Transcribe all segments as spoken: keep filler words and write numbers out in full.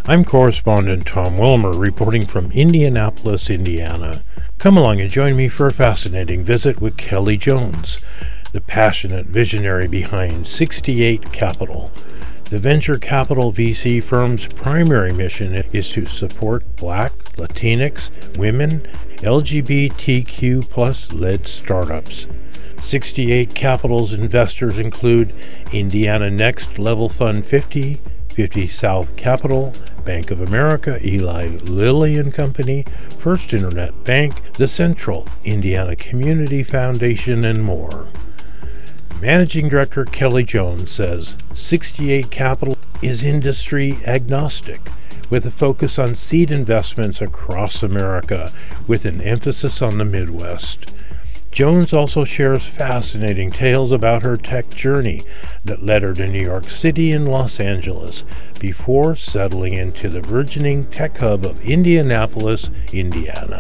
I'm correspondent Tom Wilmer reporting from Indianapolis, Indiana. Come along and join me for a fascinating visit with Kelly Jones, the passionate visionary behind sixty-eight Capital. The venture capital V C firm's primary mission is to support Black, Latinx, women, L G B T Q plus led startups. sixty-eight Capital's investors include Indiana Next Level Fund fifty, fifty South Capital, Bank of America, Eli Lilly and Company, First Internet Bank, the Central Indiana Community Foundation, and more. Managing Director Kelly Jones says sixty-eight Capital is industry agnostic, with a focus on seed investments across America, with an emphasis on the Midwest. Jones also shares fascinating tales about her tech journey that led her to New York City and Los Angeles before settling into the burgeoning tech hub of Indianapolis, Indiana.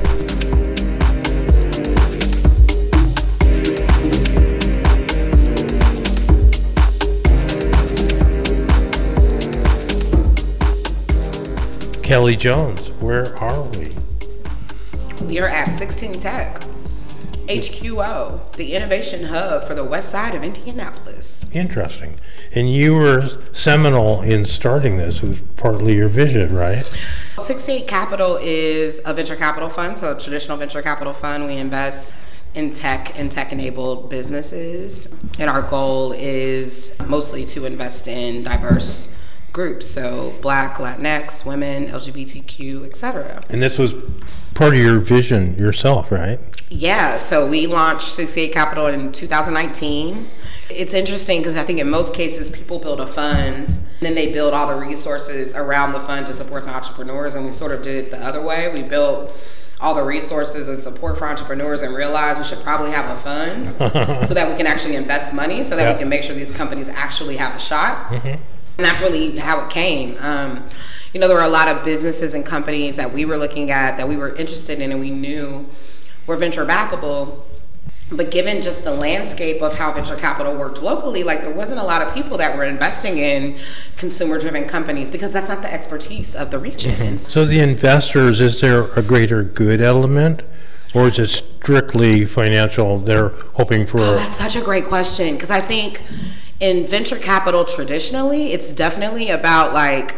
Kelly Jones, where are we? We are at sixteen Tech. H Q O, the innovation hub for the west side of Indianapolis. Interesting. And you were seminal in starting this. It was partly your vision, right? sixty-eight Capital is a venture capital fund, so a traditional venture capital fund. We invest in tech and tech-enabled businesses. And our goal is mostly to invest in diverse groups, so Black, Latinx, women, L G B T Q, et cetera. And this was part of your vision yourself, right? Yeah, so we launched sixty-eight Capital in two thousand nineteen. It's interesting because I think in most cases people build a fund and then they build all the resources around the fund to support the entrepreneurs, and we sort of did it the other way. We built all the resources and support for entrepreneurs and realized we should probably have a fund so that we can actually invest money, so that yep. we can make sure these companies actually have a shot. Mm-hmm. And that's really how it came. Um, you know, there were a lot of businesses and companies that we were looking at that we were interested in and we knew were venture backable. But given just the landscape of how venture capital worked locally, like there wasn't a lot of people that were investing in consumer-driven companies because that's not the expertise of the region. Mm-hmm. So the investors, is there a greater good element? Or is it strictly financial? They're hoping for... Oh, that's such a great question, because I think in venture capital traditionally, it's definitely about like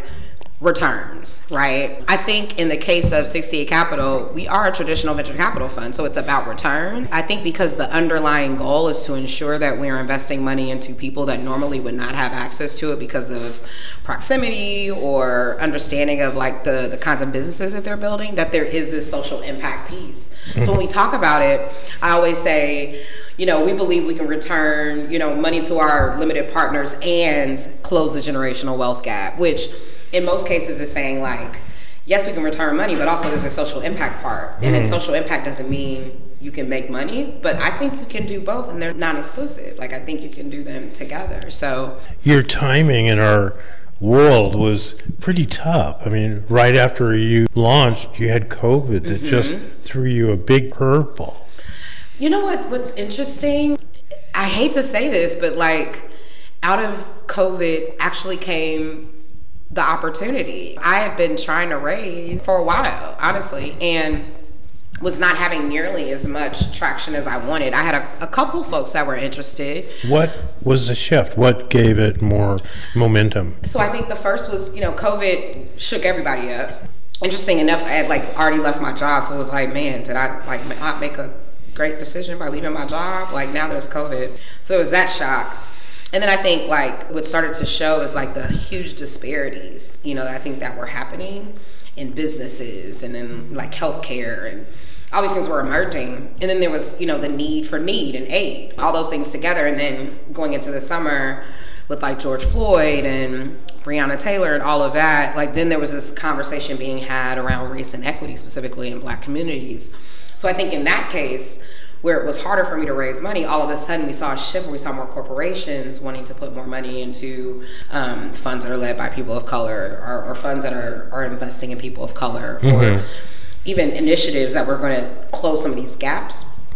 returns, right? I think in the case of sixty-eight Capital, we are a traditional venture capital fund, so it's about return. I think because the underlying goal is to ensure that we're investing money into people that normally would not have access to it because of proximity or understanding of like the, the kinds of businesses that they're building, that there is this social impact piece. Mm-hmm. So when we talk about it, I always say, you know, we believe we can return, you know, money to our limited partners and close the generational wealth gap, which in most cases is saying like, yes, we can return money, but also there's a social impact part. And mm-hmm. then social impact doesn't mean you can make money, but I think you can do both and they're non-exclusive. Like I think you can do them together. So your timing in our world was pretty tough. I mean, right after you launched, you had COVID that mm-hmm. just threw you a big curveball. You know what? What's interesting? I hate to say this, but like out of COVID actually came the opportunity. I had been trying to raise for a while, honestly, and was not having nearly as much traction as I wanted. I had a, a couple folks that were interested. What was the shift? What gave it more momentum? So I think the first was, you know, COVID shook everybody up. Interesting enough, I had like already left my job, so it was like, man, did I like not make a great decision by leaving my job? Like now there's COVID. So it was that shock. And then I think like what started to show is like the huge disparities, you know, I think that were happening in businesses and in like healthcare, and all these things were emerging. And then there was, you know, the need for need and aid, all those things together. And then going into the summer with like George Floyd and Breonna Taylor and all of that, like then there was this conversation being had around race and equity, specifically in Black communities. So I think in that case, where it was harder for me to raise money, all of a sudden we saw a shift where we saw more corporations wanting to put more money into um, funds that are led by people of color, or, or funds that are, are investing in people of color, mm-hmm. or even initiatives that were going to close some of these gaps.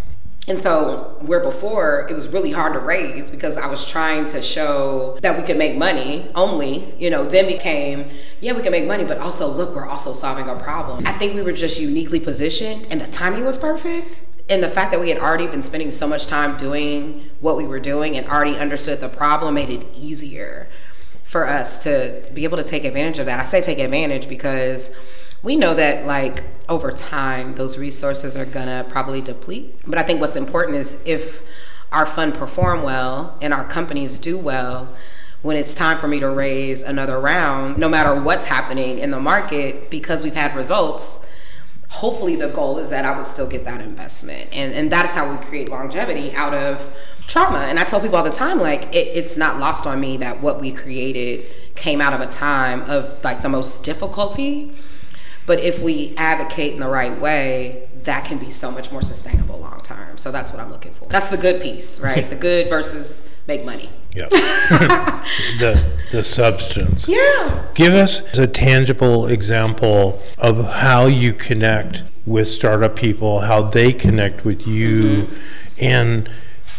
And so where before it was really hard to raise because I was trying to show that we could make money only, you know, then became, yeah, we can make money, but also look, we're also solving a problem. I think we were just uniquely positioned and the timing was perfect. And the fact that we had already been spending so much time doing what we were doing and already understood the problem made it easier for us to be able to take advantage of that. I say take advantage because we know that like over time, those resources are gonna probably deplete. But I think what's important is if our fund perform well and our companies do well, when it's time for me to raise another round, no matter what's happening in the market, because we've had results, hopefully the goal is that I would still get that investment. And and that's how we create longevity out of trauma. And I tell people all the time, like, it, it's not lost on me that what we created came out of a time of like the most difficulty. But if we advocate in the right way, that can be so much more sustainable long term. So that's what I'm looking for. That's the good piece, right? The good versus make money. Yeah. the the substance. Yeah. Give us a tangible example of how you connect with startup people, how they connect with you, mm-hmm. and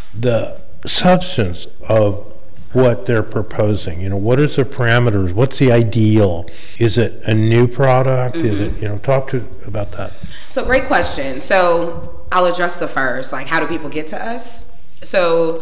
the substance of what they're proposing. You know, what is the parameters? What's the ideal? Is it a new product? Mm-hmm. Is it, you know, talk to about that. So great question. So I'll address the first, like, how do people get to us? So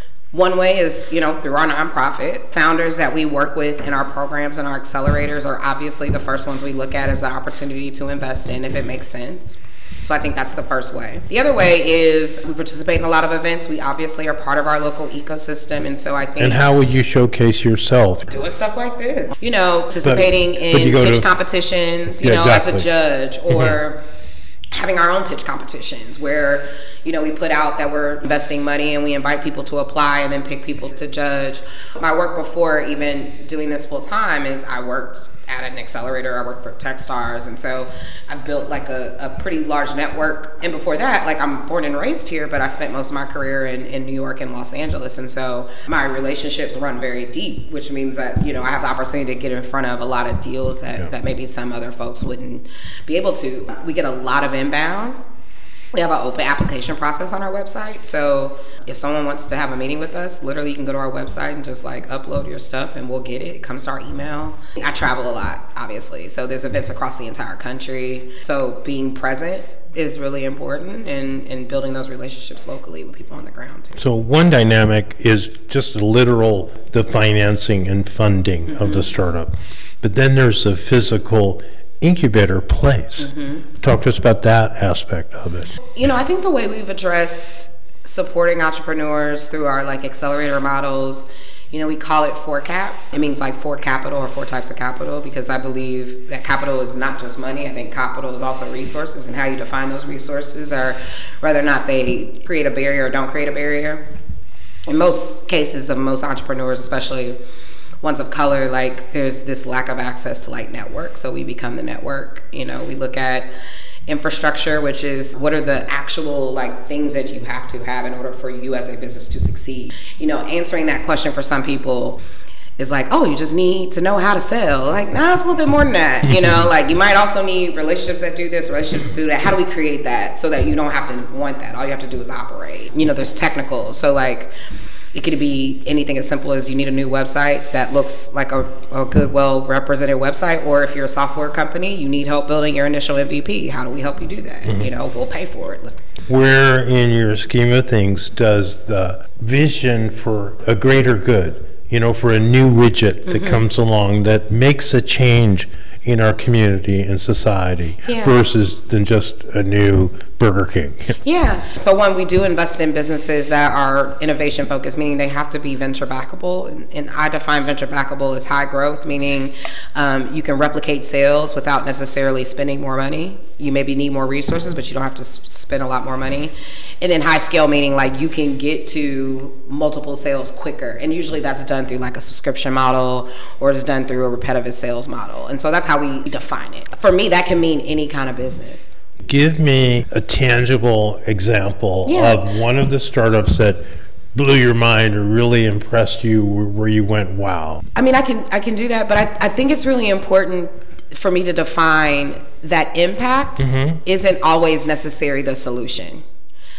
one way is, you know, through our nonprofit. Founders that we work with in our programs and our accelerators are obviously the first ones we look at as the opportunity to invest in if it makes sense. So I think that's the first way. The other way is we participate in a lot of events. We obviously are part of our local ecosystem. And so I think... And how would you showcase yourself? Doing stuff like this. You know, participating but, but in pitch to, competitions, you yeah, know, exactly. as a judge, or mm-hmm. having our own pitch competitions where, you know, we put out that we're investing money and we invite people to apply and then pick people to judge. My work before even doing this full time is I worked at an accelerator. I worked for Techstars, and so I've built like a, a pretty large network. And before that, like, I'm born and raised here, but I spent most of my career in, in New York and Los Angeles, and so my relationships run very deep, which means that, you know, I have the opportunity to get in front of a lot of deals that, yeah. that maybe some other folks wouldn't be able to. We get a lot of inbound. We have an open application process on our website. So if someone wants to have a meeting with us, literally you can go to our website and just like upload your stuff and we'll get it. It comes to our email. I travel a lot, obviously. So there's events across the entire country. So being present is really important, and, and building those relationships locally with people on the ground too. So one dynamic is just literal, the financing and funding mm-hmm. of the startup. But then there's the physical incubator place. Mm-hmm. Talk to us about that aspect of it. You know, I think the way we've addressed supporting entrepreneurs through our like accelerator models, you know, we call it four cap. It means like four capital or four types of capital, because I believe that capital is not just money. I think capital is also resources, and how you define those resources are whether or not they create a barrier or don't create a barrier. In most cases of most entrepreneurs, especially ones of color, like there's this lack of access to like network, so we become the network. You know, we look at infrastructure, which is what are the actual like things that you have to have in order for you as a business to succeed. You know, answering that question for some people is like, oh, you just need to know how to sell. Like, nah, it's a little bit more than that. You know, like you might also need relationships that do this, relationships that do that. How do we create that so that you don't have to want that? All you have to do is operate. You know, there's technical. So like, it could be anything as simple as you need a new website that looks like a, a good, well-represented website, or if you're a software company, you need help building your initial M V P. How do we help you do that? Mm-hmm. You know, we'll pay for it. Where in your scheme of things does the vision for a greater good, you know, for a new widget that mm-hmm. comes along that makes a change in our community and society yeah. versus than just a new Burger King? Yeah. So one, we do invest in businesses that are innovation focused, meaning they have to be venture backable. And, and I define venture backable as high growth, meaning um, you can replicate sales without necessarily spending more money. You maybe need more resources, but you don't have to s- spend a lot more money. And then high scale, meaning like you can get to multiple sales quicker. And usually that's done through like a subscription model, or it's done through a repetitive sales model. And so that's how we define it. For me, that can mean any kind of business. Give me a tangible example yeah. of one of the startups that blew your mind or really impressed you, where you went, wow. I mean, I can I can do that, but I, I think it's really important for me to define that impact mm-hmm. isn't always necessarily the solution.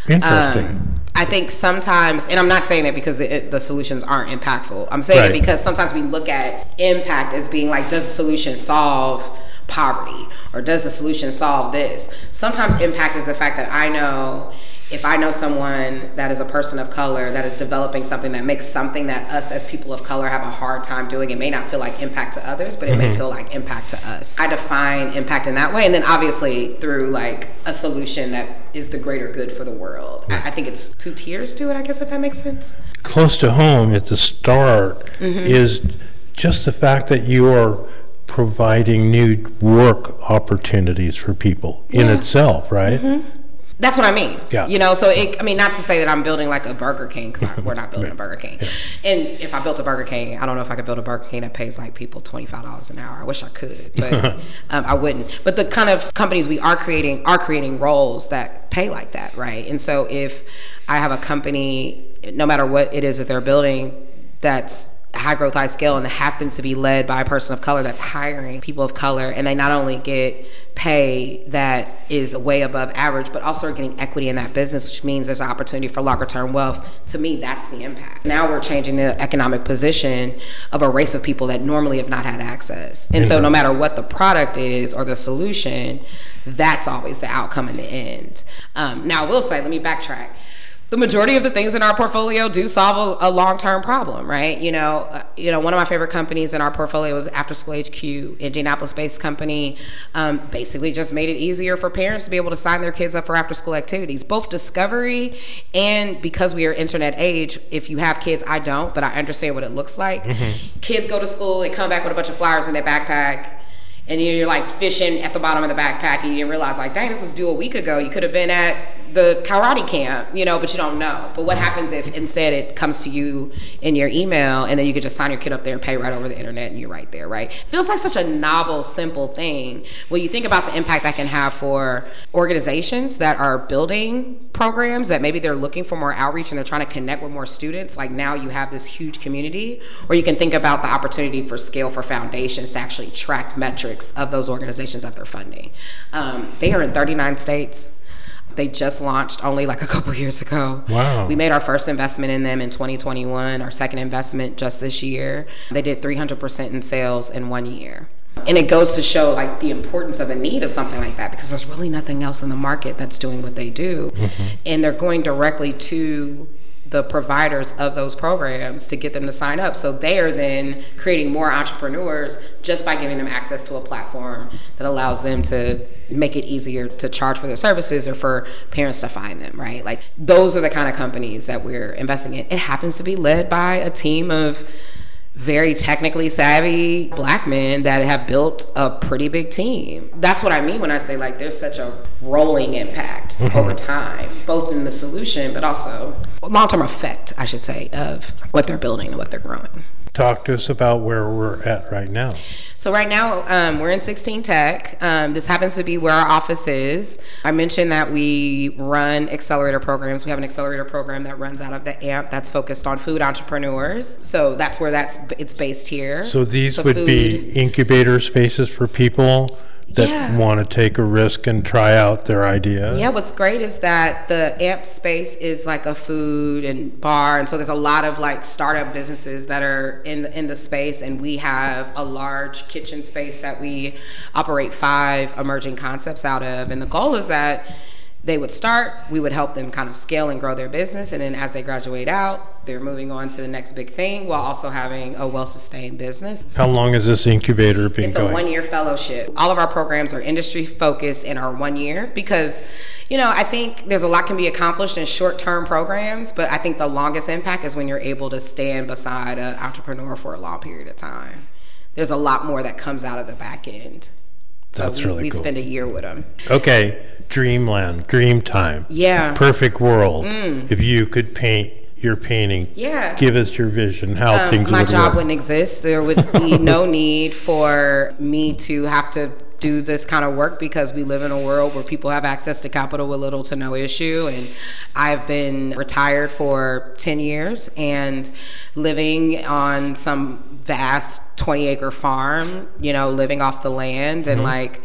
Interesting. Um, I think sometimes, and I'm not saying that because the, the solutions aren't impactful. I'm saying right. it because sometimes we look at impact as being like, does the solution solve poverty? Or does the solution solve this? Sometimes impact is the fact that I know, if I know someone that is a person of color that is developing something that makes something that us as people of color have a hard time doing, it may not feel like impact to others, but it mm-hmm. may feel like impact to us. I define impact in that way. And then obviously through like a solution that is the greater good for the world. I, I think it's two tiers to it, I guess, if that makes sense. Close to home at the start mm-hmm. is just the fact that you are providing new work opportunities for people yeah. in itself, right? Mm-hmm. That's what I mean. Yeah. You know, so it, I mean, not to say that I'm building like a Burger King, because we're not building a Burger King. Yeah. And if I built a Burger King, I don't know if I could build a Burger King that pays like people twenty-five dollars an hour. I wish I could, but um, I wouldn't. But the kind of companies we are creating are creating roles that pay like that, right? And so if I have a company, no matter what it is that they're building, that's high growth, high scale, and it happens to be led by a person of color that's hiring people of color, and they not only get pay that is way above average, but also are getting equity in that business, which means there's an opportunity for longer term wealth. To me, that's the impact. Now we're changing the economic position of a race of people that normally have not had access. And so no matter what the product is or the solution, that's always the outcome in the end. Um, now I will say, let me backtrack. The majority of the things in our portfolio do solve a, a long-term problem, right? You know, uh, you know, one of my favorite companies in our portfolio is After School H Q, Indianapolis-based company. Um, basically, just made it easier for parents to be able to sign their kids up for after-school activities, both discovery and because we are internet age. If you have kids, I don't, but I understand what it looks like. Mm-hmm. Kids go to school, they come back with a bunch of flowers in their backpack. And you're like fishing at the bottom of the backpack, and you didn't realize, like, dang, this was due a week ago. You could have been at the karate camp, you know, but you don't know. But what happens if instead it comes to you in your email, and then you could just sign your kid up there and pay right over the internet, and you're right there, right? It feels like such a novel, simple thing. When you think about the impact that can have for organizations that are building programs, that maybe they're looking for more outreach and they're trying to connect with more students, like now you have this huge community. Or you can think about the opportunity for scale for foundations to actually track metrics of those organizations that they're funding. Um, they are in thirty-nine states. They just launched only like a couple years ago. Wow. We made our first investment in them in twenty twenty-one, our second investment just this year. They did three hundred percent in sales in one year. And it goes to show like the importance of a need of something like that, because there's really nothing else in the market that's doing what they do. Mm-hmm. And they're going directly to the providers of those programs to get them to sign up. So they are then creating more entrepreneurs just by giving them access to a platform that allows them to make it easier to charge for their services or for parents to find them, right? Like those are the kind of companies that we're investing in. It happens to be led by a team of very technically savvy black men that have built a pretty big team. That's what I mean when I say like there's such a rolling impact mm-hmm. over time, both in the solution but also long-term effect, I should say, of what they're building and what they're growing. Talk to us about where we're at right now. So right now, um, we're in sixteen Tech. Um, this happens to be where our office is. I mentioned that we run accelerator programs. We have an accelerator program that runs out of the A M P that's focused on food entrepreneurs. So that's where that's it's based here. So these so would food, be incubator spaces for people that yeah. want to take a risk and try out their idea. Yeah, what's great is that the A M P space is like a food and bar, and so there's a lot of like startup businesses that are in the, in the space, and we have a large kitchen space that we operate five emerging concepts out of, and the goal is that they would start, we would help them kind of scale and grow their business, and then as they graduate out, they're moving on to the next big thing while also having a well-sustained business. How long has this incubator been it's going? It's a one-year fellowship. All of our programs are industry-focused and are one year because, you know, I think there's a lot can be accomplished in short-term programs, but I think the longest impact is when you're able to stand beside an entrepreneur for a long period of time. There's a lot more that comes out of the back end. So That's we, really we cool. spend a year with them. Okay, dreamland, dream time. Yeah. Perfect world. Mm. If you could paint your painting, yeah. give us your vision, how um, things my would job work. wouldn't exist. There would be no need for me to have to do this kind of work because we live in a world where people have access to capital with little to no issue. And I've been retired for ten years and living on some vast twenty acre farm, you know, living off the land and mm-hmm. like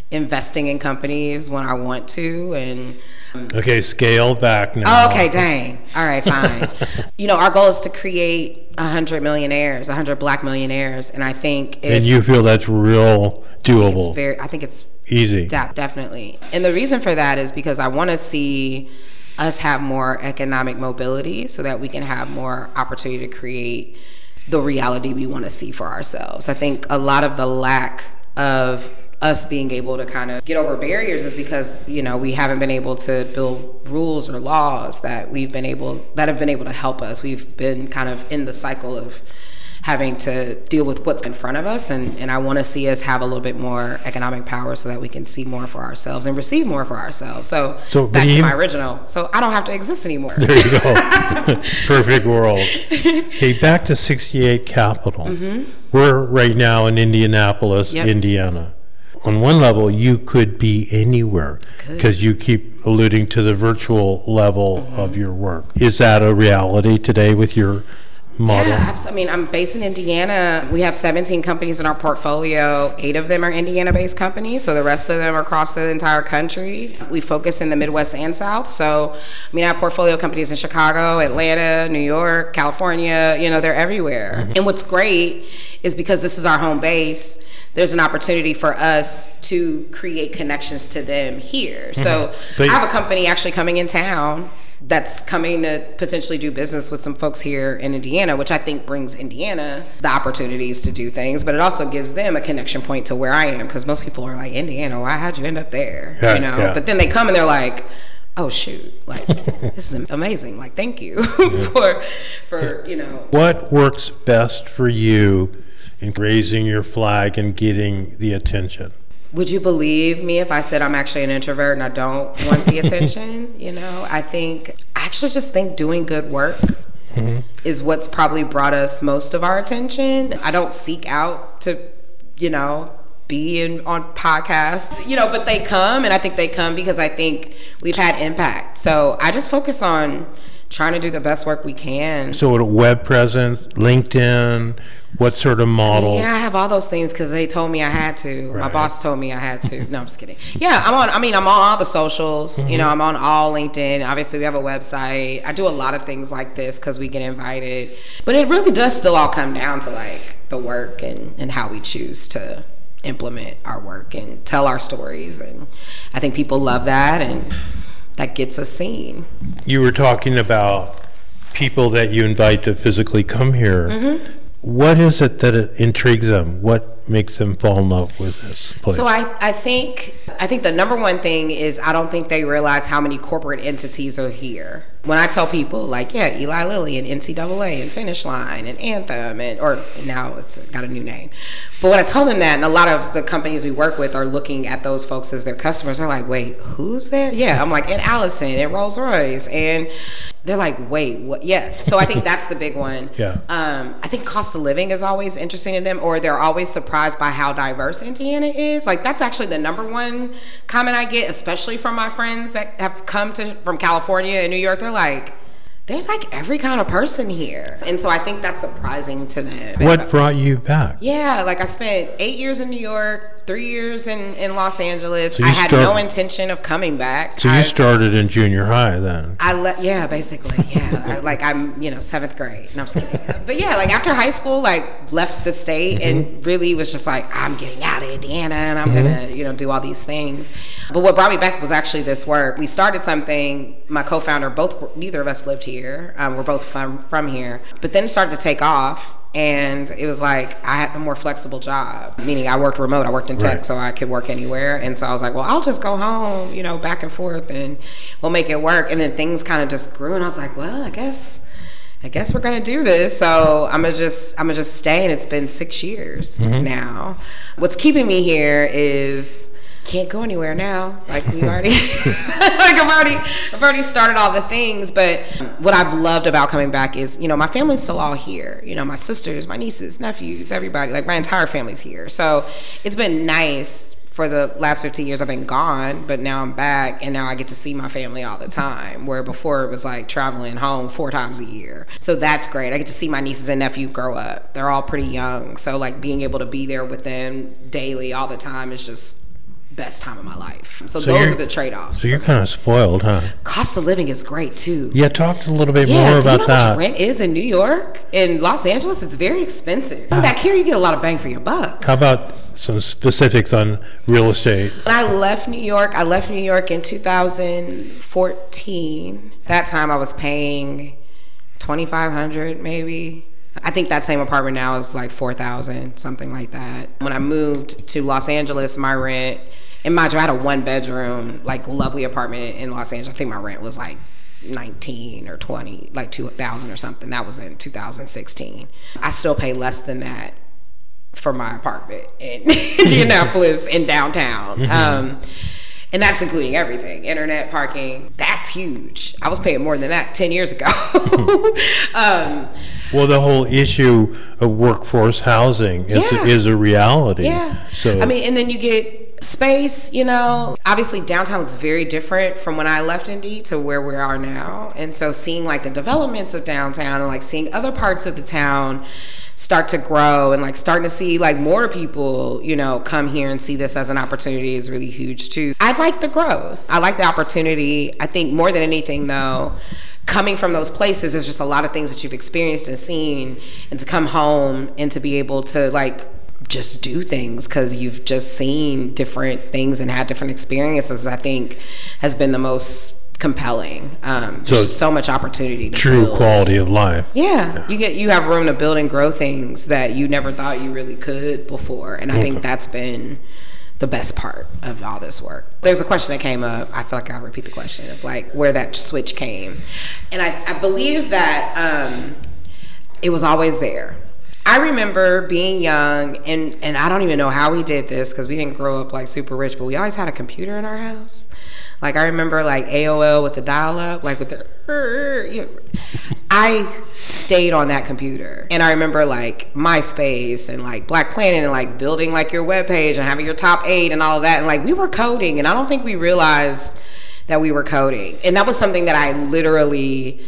investing in companies when I want to. And okay, scale back now. Oh, okay, dang. All right, fine. You know, our goal is to create one hundred millionaires, one hundred black millionaires. And I think if, and you feel that's real doable. It's very, I think it's easy. De- definitely. And the reason for that is because I want to see us have more economic mobility so that we can have more opportunity to create the reality we want to see for ourselves. I think a lot of the lack of us being able to kind of get over barriers is because, you know, we haven't been able to build rules or laws that we've been able, that have been able to help us. We've been kind of in the cycle of having to deal with what's in front of us, and, and I want to see us have a little bit more economic power so that we can see more for ourselves and receive more for ourselves. So, so back to my original. So I don't have to exist anymore. There you go. Perfect world. Okay, back to sixty-eight Capital. Mm-hmm. We're right now in Indianapolis, yep. Indiana. On one level, you could be anywhere because you keep alluding to the virtual level mm-hmm. of your work. Is that a reality today with your model? Yeah, I mean, I'm based in Indiana. We have seventeen companies in our portfolio. Eight of them are Indiana-based companies, so the rest of them are across the entire country. We focus in the Midwest and South. So, I mean, I have portfolio companies in Chicago, Atlanta, New York, California. You know, they're everywhere. Mm-hmm. And what's great is because this is our home base, there's an opportunity for us to create connections to them here. Mm-hmm. So, but I have a company actually coming in town that's coming to potentially do business with some folks here in Indiana, which I think brings Indiana the opportunities to do things, but it also gives them a connection point to where I am, because most people are like, Indiana, why, how'd you end up there? Yeah, you know, yeah. But then they come and they're like, oh shoot, like this is amazing, like thank you for, for, you know. What works best for you in raising your flag and getting the attention? Would you believe me if I said I'm actually an introvert and I don't want the attention? You know, I think, I actually just think doing good work mm-hmm. is what's probably brought us most of our attention. I don't seek out to, you know, be in on podcasts, you know, but they come, and I think they come because I think we've had impact. So I just focus on trying to do the best work we can. So a web presence, LinkedIn, what sort of model? Yeah, I have all those things because they told me I had to. Right. My boss told me I had to. No, I'm just kidding. Yeah, I'm on, I mean, I'm on all the socials. Mm-hmm. You know, I'm on all LinkedIn. Obviously, we have a website. I do a lot of things like this because we get invited. But it really does still all come down to, like, the work and, and how we choose to implement our work and tell our stories. And I think people love that, and that gets us seen. You were talking about people that you invite to physically come here. Mm-hmm. What is it that it intrigues them? What makes them fall in love with this place? So I, I think I think the number one thing is I don't think they realize how many corporate entities are here. When I tell people, like, yeah, Eli Lilly and N C double A and Finish Line and Anthem, and or now it's got a new name. But when I tell them that, and a lot of the companies we work with are looking at those folks as their customers, they're like, wait, who's there? Yeah, I'm like, and Allison and Rolls Royce, and they're like, wait, what? Yeah. So I think that's the big one. Yeah. Um, I think cost of living is always interesting to them, or they're always surprised by how diverse Indiana is. Like, that's actually the number one comment I get, especially from my friends that have come to from California and New York. They're like, there's like every kind of person here. And so I think that's surprising to them. What brought you back? Yeah, like I spent eight years in New York, three years in, in Los Angeles. So I had start, no intention of coming back. So you I, started in junior high then? I le- Yeah, basically, yeah. I, like I'm, you know, seventh grade. No, I'm just kidding. But yeah, like after high school, like left the state mm-hmm. and really was just like, I'm getting out of Indiana and I'm mm-hmm. gonna, you know, do all these things. But what brought me back was actually this work. We started something, my co-founder, both, neither of us lived here. Um, we're both from, from here. But then it started to take off. And it was like I had the more flexible job, meaning I worked remote. I worked in tech, right. So I could work anywhere. And so I was like, well, I'll just go home, you know, back and forth, and we'll make it work. And then things kind of just grew, and I was like, well, I guess, I guess we're gonna do this. So I'm gonna just, I'm gonna just stay. And it's been six years mm-hmm. now. What's keeping me here is can't go anywhere now. Like we've already, like I've already, I've already started all the things. But what I've loved about coming back is, you know, my family's still all here. You know, my sisters, my nieces, nephews, everybody. Like my entire family's here. So it's been nice for the last fifteen years I've been gone, but now I'm back, and now I get to see my family all the time. Where before it was like traveling home four times a year. So that's great. I get to see my nieces and nephew grow up. They're all pretty young. So like being able to be there with them daily all the time is just best time of my life. So, so those are the trade-offs. So you're kind of spoiled, huh? Cost of living is great too. Yeah, talk a little bit yeah, more do about you know that. How much rent is in New York? In Los Angeles, it's very expensive. Ah. Back here, you get a lot of bang for your buck. How about some specifics on real estate? When I left New York, I left New York in two thousand fourteen. That time I was paying twenty-five hundred dollars maybe. I think that same apartment now is like four thousand dollars, something like that. When I moved to Los Angeles, my rent, and mind you, I had a one bedroom, like lovely apartment in Los Angeles. I think my rent was like nineteen or twenty, like two thousand or something. That was in two thousand sixteen. I still pay less than that for my apartment in Indianapolis in downtown. Mm-hmm. Um, and that's including everything, internet, parking. That's huge. I was paying more than that ten years ago. um, well, the whole issue of workforce housing is, yeah. is a reality. Yeah. So I mean, and then you get space, you know. Obviously, downtown looks very different from when I left Indy to where we are now. And so seeing like the developments of downtown and like seeing other parts of the town start to grow and like starting to see like more people, you know, come here and see this as an opportunity is really huge too. I like the growth. I like the opportunity. I think more than anything though, coming from those places, there's just a lot of things that you've experienced and seen, and to come home and to be able to like just do things because you've just seen different things and had different experiences, I think has been the most compelling. Um, there's so, just so much opportunity to true build. Quality of life. Yeah, yeah, you get you have room to build and grow things that you never thought you really could before, and I okay. think that's been the best part of all this work. There's a question that came up. I feel like I'll repeat the question of like where that switch came, and I, I believe that um, it was always there. I remember being young, and, and I don't even know how we did this because we didn't grow up like super rich, but we always had a computer in our house. Like I remember like A O L with the dial-up, like with the, you know, I stayed on that computer. And I remember like MySpace and like Black Planet and like building like your webpage and having your top eight and all of that. And like we were coding, and I don't think we realized that we were coding. And that was something that I literally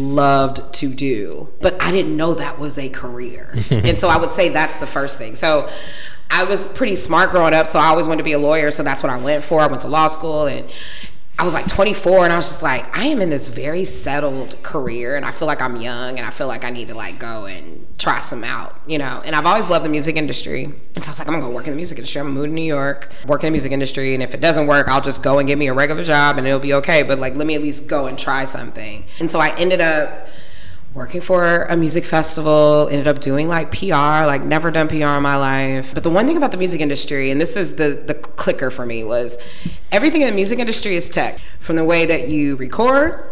loved to do, but I didn't know that was a career. And so I would say that's the first thing. So I was pretty smart growing up, so I always wanted to be a lawyer, so that's what I went for. I went to law school, and I was like twenty-four, and I was just like, I am in this very settled career, and I feel like I'm young, and I feel like I need to like go and try some out, you know. And I've always loved the music industry, and so I was like, I'm gonna go work in the music industry. I'm gonna move to New York, work in the music industry, and if it doesn't work, I'll just go and get me a regular job, and it'll be okay. But like, let me at least go and try something. And so I ended up working for a music festival, ended up doing like P R, like never done P R in my life. But the one thing about the music industry, and this is the, the clicker for me, was everything in the music industry is tech. From the way that you record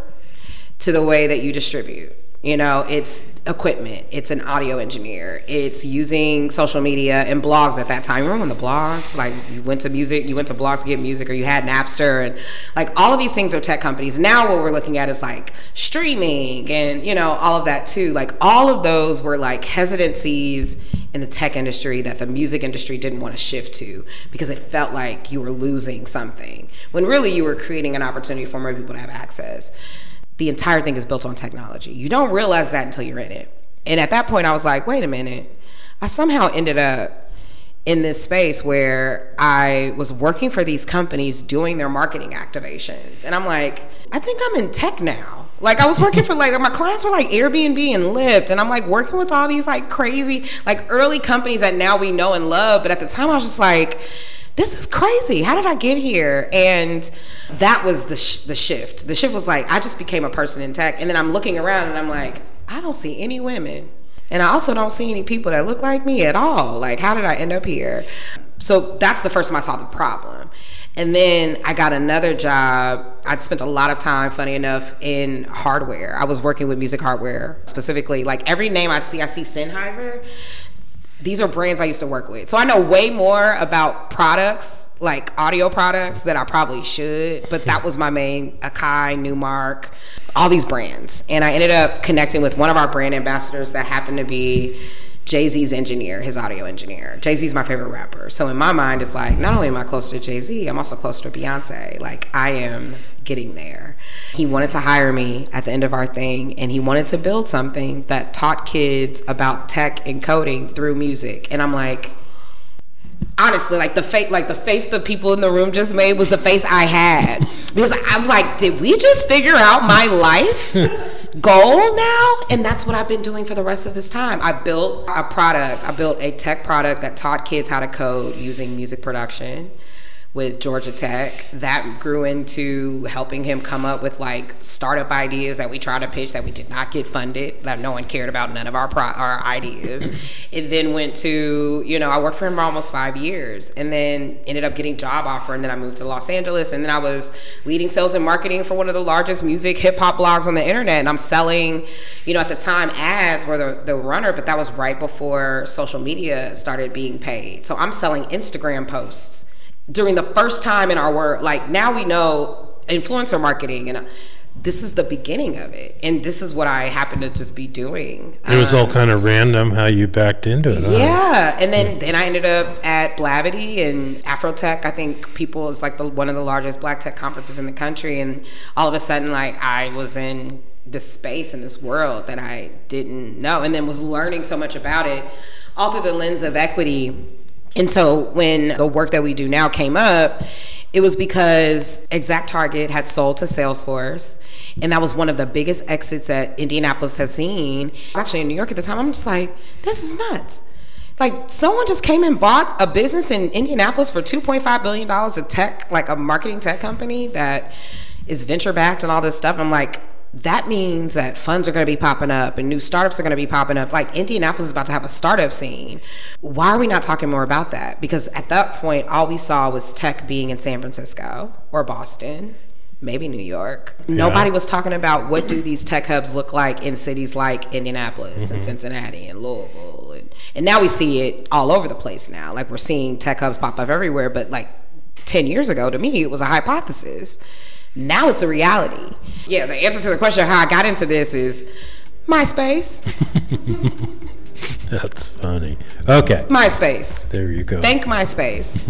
to the way that you distribute. You know, it's equipment, it's an audio engineer, it's using social media and blogs at that time. Remember when the blogs, like you went to music, you went to blogs to get music, or you had Napster, and like all of these things are tech companies. Now what we're looking at is like streaming and, you know, all of that too. Like all of those were like hesitancies in the tech industry that the music industry didn't want to shift to because it felt like you were losing something, when really you were creating an opportunity for more people to have access. The entire thing is built on technology. You don't realize that until you're in it. And at that point, I was like, wait a minute. I somehow ended up in this space where I was working for these companies doing their marketing activations. And I'm like, I think I'm in tech now. Like I was working for like, my clients were like Airbnb and Lyft. And I'm like working with all these like crazy, like early companies that now we know and love. But at the time I was just like, this is crazy. How did I get here? And that was the sh- the shift. The shift was like, I just became a person in tech. And then I'm looking around and I'm like, I don't see any women. And I also don't see any people that look like me at all. Like, how did I end up here? So that's the first time I saw the problem. And then I got another job. I'd spent a lot of time, funny enough, in hardware. I was working with music hardware, specifically. Like every name I see, I see Sennheiser. These are brands I used to work with. So I know way more about products, like audio products, that I probably should. But that was my main, Akai, Newmark, all these brands. And I ended up connecting with one of our brand ambassadors that happened to be Jay-Z's engineer, his audio engineer. Jay-Z's my favorite rapper. So in my mind, it's like, not only am I closer to Jay-Z, I'm also closer to Beyonce. Like, I am getting there. He wanted to hire me at the end of our thing, and he wanted to build something that taught kids about tech and coding through music. And I'm like, honestly, like the face, like the face the people in the room just made was the face I had, because I was like, did we just figure out my life goal now? And that's what I've been doing for the rest of this time. I built a product. I built a tech product that taught kids how to code using music production with Georgia Tech. That grew into helping him come up with like startup ideas that we tried to pitch that we did not get funded, that no one cared about none of our pro- our ideas. It then went to, you know, I worked for him for almost five years and then ended up getting a job offer, and then I moved to Los Angeles, and then I was leading sales and marketing for one of the largest music hip hop blogs on the internet, and I'm selling, you know, at the time ads were the, the runner, but that was right before social media started being paid. So I'm selling Instagram posts during the first time in our work. Like, now we know influencer marketing, and this is the beginning of it, and this is what I happen to just be doing. It was um, all kind of random how you backed into it. Yeah, huh? and then, then I ended up at Blavity and Afrotech. I think people is like the one of the largest black tech conferences in the country, and all of a sudden, like, I was in this space in this world that I didn't know, and then was learning so much about it, all through the lens of equity. And so when the work that we do now came up, it was because ExactTarget had sold to Salesforce, and that was one of the biggest exits that Indianapolis has seen. I was actually in New York at the time. I'm just like, this is nuts. Like, someone just came and bought a business in Indianapolis for two point five billion dollars, a tech, like a marketing tech company that is venture backed and all this stuff. And I'm like, that means that funds are going to be popping up and new startups are going to be popping up. Like, Indianapolis is about to have a startup scene. Why are we not talking more about that? Because at that point, all we saw was tech being in San Francisco or Boston, maybe New York. Yeah. Nobody was talking about what do these tech hubs look like in cities like Indianapolis mm-hmm. and Cincinnati and Louisville. And, and now we see it all over the place now. Like, we're seeing tech hubs pop up everywhere. But like ten years ago, to me, it was a hypothesis. Now it's a reality. Yeah, the answer to the question of how I got into this is MySpace. That's funny. Okay. MySpace. There you go. Thank MySpace.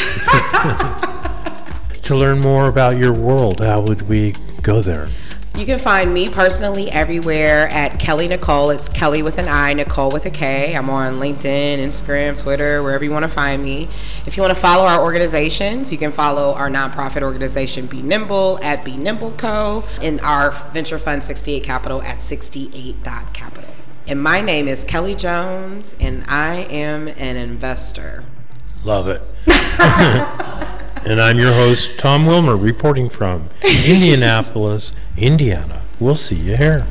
To learn more about your world, how would we go there? You can find me personally everywhere at Kelly Nicole. It's Kelly with an I, Nicole with a K. I'm on LinkedIn, Instagram, Twitter, wherever you want to find me. If you want to follow our organizations, you can follow our nonprofit organization Be Nimble at Be Nimble Co. and our venture fund sixty-eight Capital at sixty-eight dot capital. And my name is Kelly Jones, and I am an investor. Love it. And I'm your host, Tom Wilmer, reporting from Indianapolis, Indiana. We'll see you here.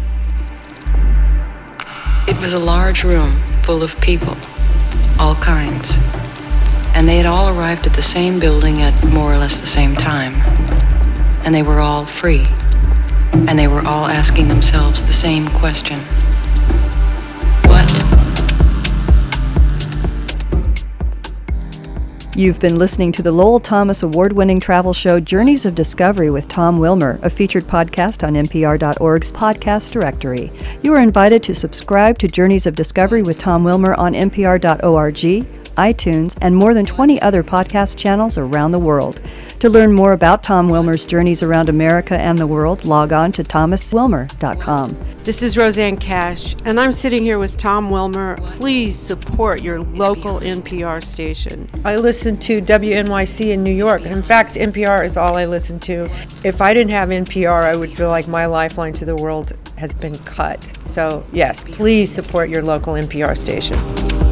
It was a large room full of people, all kinds. And they had all arrived at the same building at more or less the same time. And they were all free. And they were all asking themselves the same question. What? You've been listening to the Lowell Thomas award-winning travel show Journeys of Discovery with Tom Wilmer, a featured podcast on N P R dot org's podcast directory. You are invited to subscribe to Journeys of Discovery with Tom Wilmer on N P R dot org, iTunes, and more than twenty other podcast channels around the world. To learn more about Tom Wilmer's journeys around America and the world, log on to thomas wilmer dot com. This is Roseanne Cash, and I'm sitting here with Tom Wilmer. Please support your local N P R station. I listen to W N Y C in New York. In fact, N P R is all I listen to. If I didn't have N P R, I would feel like my lifeline to the world has been cut. So, yes, please support your local N P R station.